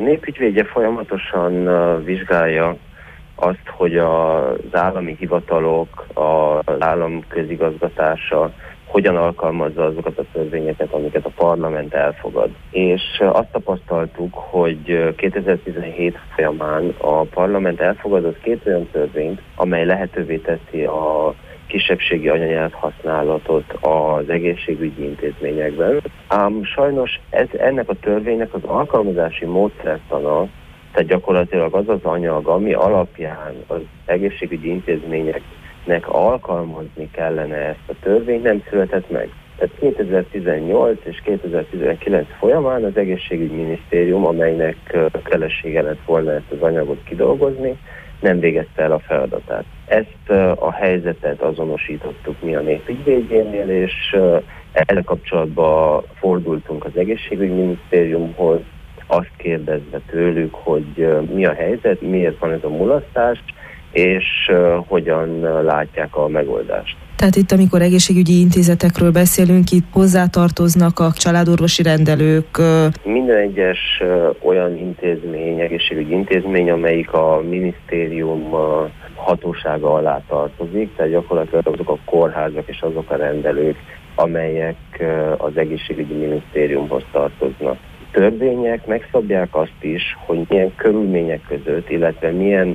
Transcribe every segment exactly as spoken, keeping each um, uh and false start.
népügyvédje folyamatosan vizsgálja azt, hogy az állami hivatalok, az állam közigazgatása hogyan alkalmazza azokat a törvényeket, amiket a parlament elfogad. És azt tapasztaltuk, hogy kétezer-tizenhét folyamán a parlament elfogadott két olyan törvényt, amely lehetővé teszi a kisebbségi anyanyelv használatot az egészségügyi intézményekben. Ám sajnos ez, ennek a törvénynek az alkalmazási módszertana, tehát gyakorlatilag az az anyag, ami alapján az egészségügyi intézményeknek alkalmazni kellene ezt a törvényt, nem született meg. Tehát kétezer-tizennyolc és kétezer-tizenkilenc folyamán az egészségügyminisztérium, amelynek kötelessége lett volna ezt az anyagot kidolgozni, nem végezte el a feladatát. Ezt a helyzetet azonosítottuk mi a népügyvédjénél, és ezzel kapcsolatban fordultunk az egészségügyminisztériumhoz, azt kérdezve tőlük, hogy mi a helyzet, miért van ez a mulasztás, és hogyan látják a megoldást. Tehát itt, amikor egészségügyi intézetekről beszélünk, itt hozzátartoznak a családorvosi rendelők. Minden egyes olyan intézmény, egészségügyi intézmény, amelyik a minisztérium hatósága alá tartozik, tehát gyakorlatilag azok a kórházak és azok a rendelők, amelyek az egészségügyi minisztériumhoz tartoznak. Törvények megszabják azt is, hogy milyen körülmények között, illetve milyen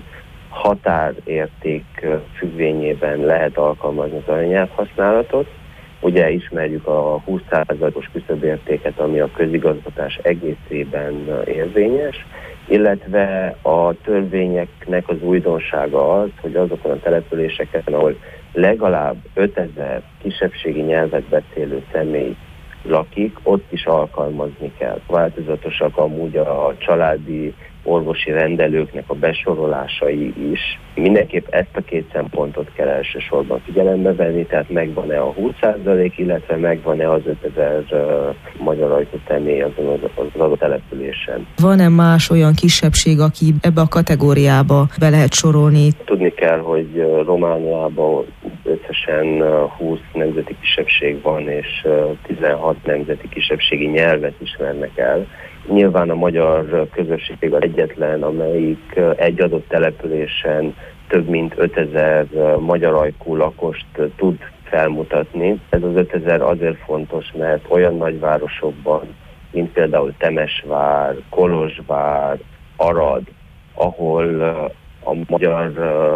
határérték függvényében lehet alkalmazni az anyanyelvhasználatot. Ugye ismerjük a húsz százalékos küszöbértéket, ami a közigazgatás egészében érvényes, illetve a törvényeknek az újdonsága az, hogy azokon a településeken, ahol legalább ötezer kisebbségi nyelvet beszélő személy lakik, ott is alkalmazni kell. Változatosak amúgy a családi orvosi rendelőknek a besorolásai is. Mindenképp ezt a két szempontot kell elsősorban figyelembe venni, tehát megvan-e a húsz százalék, illetve megvan-e az ötezer uh, magyar ajkú személy azon az, az adott településen. Van-e más olyan kisebbség, aki ebbe a kategóriába be lehet sorolni? Tudni kell, hogy Romániában összesen húsz nemzeti kisebbség van, és tizenhat nemzeti kisebbségi nyelvet ismernek el. Nyilván a magyar közösség az egyetlen, amelyik egy adott településen több mint ötezer magyar ajkú lakost tud felmutatni. Ez az ötezer azért fontos, mert olyan nagyvárosokban, mint például Temesvár, Kolozsvár, Arad, ahol a magyar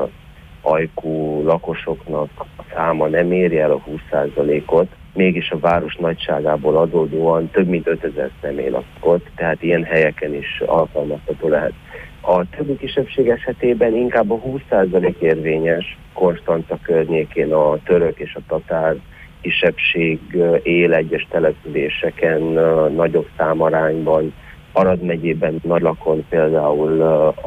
ajkú lakosoknak a száma nem éri el a húsz százalékot, mégis a város nagyságából adódóan több mint ötezer személy lakott, tehát ilyen helyeken is alkalmazható lehet. A többi kisebbség esetében inkább a húsz százalék érvényes. Konstanca környékén a török és a tatár kisebbség él egyes településeken nagyobb számarányban. Arad megyében Nagylakon például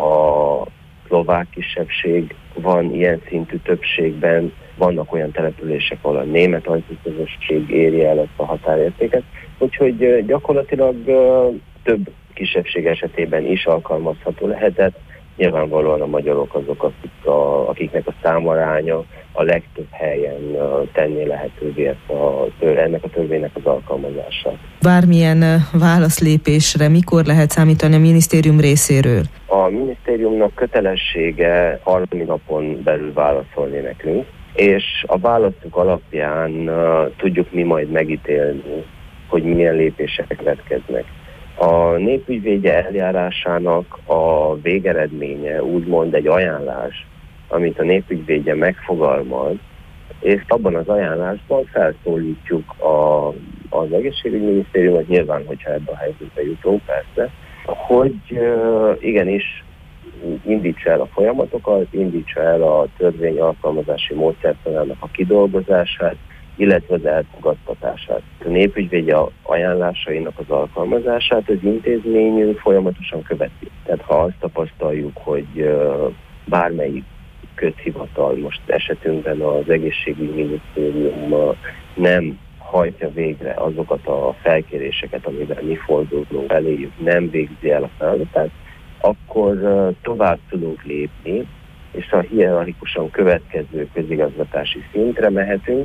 a szlovák kisebbség van ilyen szintű többségben, vannak olyan települések, ahol a német ajkú közösség éri el ezt a határértéket, úgyhogy gyakorlatilag több kisebbség esetében is alkalmazható lehetett. Nyilvánvalóan a magyarok azok, akik a, akiknek a számaránya a legtöbb helyen tenné lehetővé ezt a, ennek a törvénynek az alkalmazását. Bármilyen válaszlépésre mikor lehet számítani a minisztérium részéről? A minisztériumnak kötelessége harminc napon belül válaszolni nekünk, és a válaszuk alapján uh, tudjuk mi majd megítélni, hogy milyen lépések következnek. A népügyvédje eljárásának a végeredménye úgymond egy ajánlás, amit a népügyvédje megfogalmaz, és abban az ajánlásban felszólítjuk a, az egészségügyminisztériumot, nyilván, hogyha ebbe a helyzetbe jutunk, persze, hogy uh, igenis indítsa el a folyamatokat, indítsa el a törvény alkalmazási módszertanának a kidolgozását, illetve az elfogadtatását. A népügyvédje ajánlásainak az alkalmazását az intézményünk folyamatosan követi. Tehát ha azt tapasztaljuk, hogy bármelyik közhivatal, most esetünkben az egészségügyminisztérium nem hajtja végre azokat a felkéréseket, amivel mi fordulunk eléjük, nem végzi el a feladatát, akkor tovább tudunk lépni, és a hierarchikusan következő közigazgatási szintre mehetünk,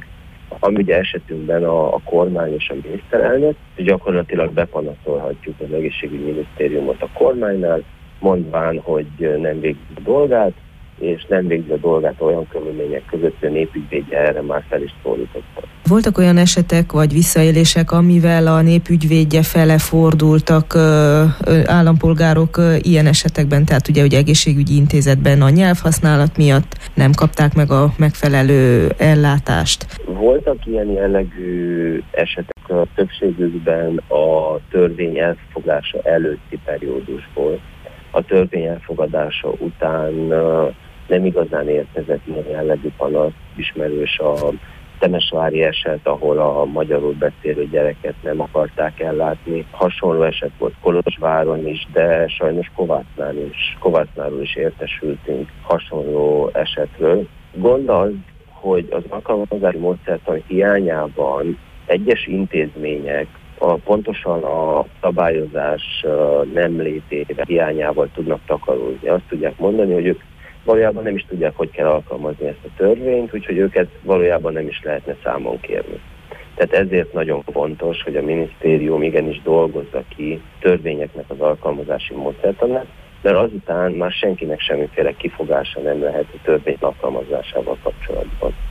ami ugye esetünkben a, a kormány és a miniszterelnök, gyakorlatilag bepanaszolhatjuk az egészségügyminisztériumot a kormánynál, mondván, hogy nem végzi a dolgát, és nem végzi a dolgát olyan körülmények között, hogy a népügyvédje erre már fel is szólította. Voltak olyan esetek vagy visszaélések, amivel a népügyvédje fele fordultak ö, ö, állampolgárok ö, ilyen esetekben, tehát ugye, ugye egészségügyi intézetben a nyelvhasználat miatt nem kapták meg a megfelelő ellátást? Voltak ilyen jellegű esetek a többségükben a törvény elfogása előtti periódusból. A törvény elfogadása után nem igazán érkezett ilyen jellegű panasz, ismerős a temesvári eset, ahol a magyarul beszélő gyereket nem akarták ellátni. Hasonló eset volt Kolozsváron is, de sajnos Kovácsnál is, Kovácsnáról is értesültünk hasonló esetről. Gond az, hogy az alkalmazási módszertan hiányában egyes intézmények a, pontosan a szabályozás nem létével hiányával tudnak takarózni. Azt tudják mondani, hogy ők valójában nem is tudják, hogy kell alkalmazni ezt a törvényt, úgyhogy őket valójában nem is lehetne számon kérni. Tehát ezért nagyon fontos, hogy a minisztérium igenis dolgozza ki törvényeknek az alkalmazási módszertanát, mert azután már senkinek semmiféle kifogása nem lehet a törvény alkalmazásával kapcsolatban.